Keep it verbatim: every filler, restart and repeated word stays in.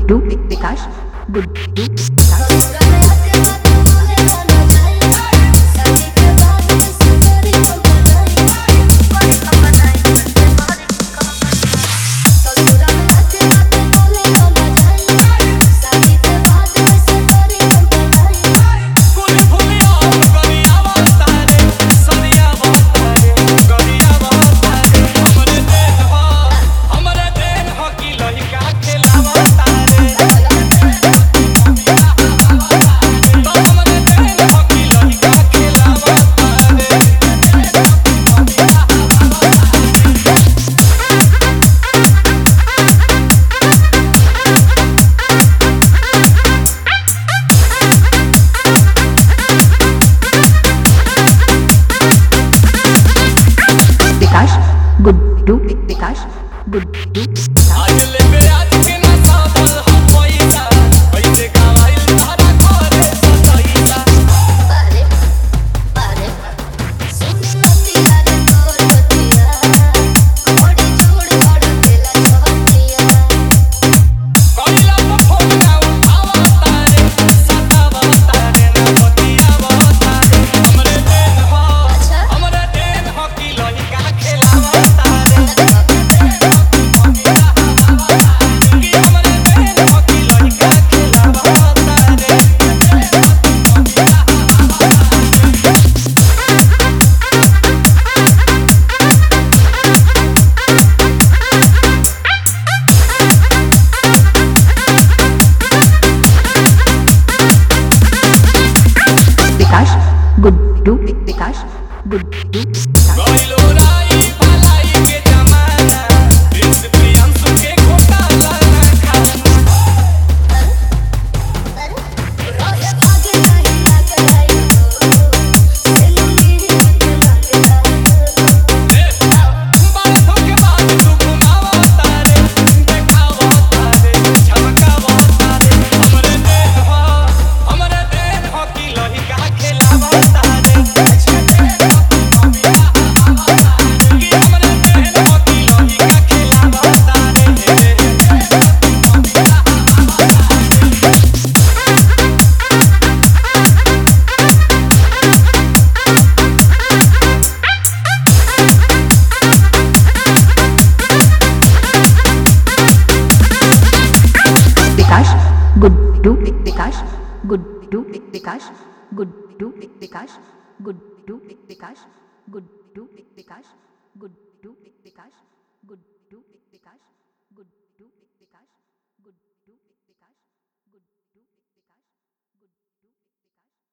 गुड्डू विकास गुड्डू विकास गुड्डू विकास गुड्डू आज ले मेरे आज के ना सावल हो पैसा पैसे कमाइल तारा करे सताईसा अरे अरे सुन बतिया रे तोर बतिया कोड़ी छोड़ छोड़ देला छोटिया कोइला तो फोन ना उठावा तारे सतावा तारे ना बतिया तारे हमरे देन हो हमरे देन हो की लइका खेलावा गुड्डू विकास गुड्डू गुड्डू विकास गुड्डू विकास गुड्डू विकास गुड्डू विकास गुड्डू विकास गुड्डू विकास गुड्डू विकास गुड्डू विकास गुड्डू विकास गुड्डू विकास गुड्डू विकास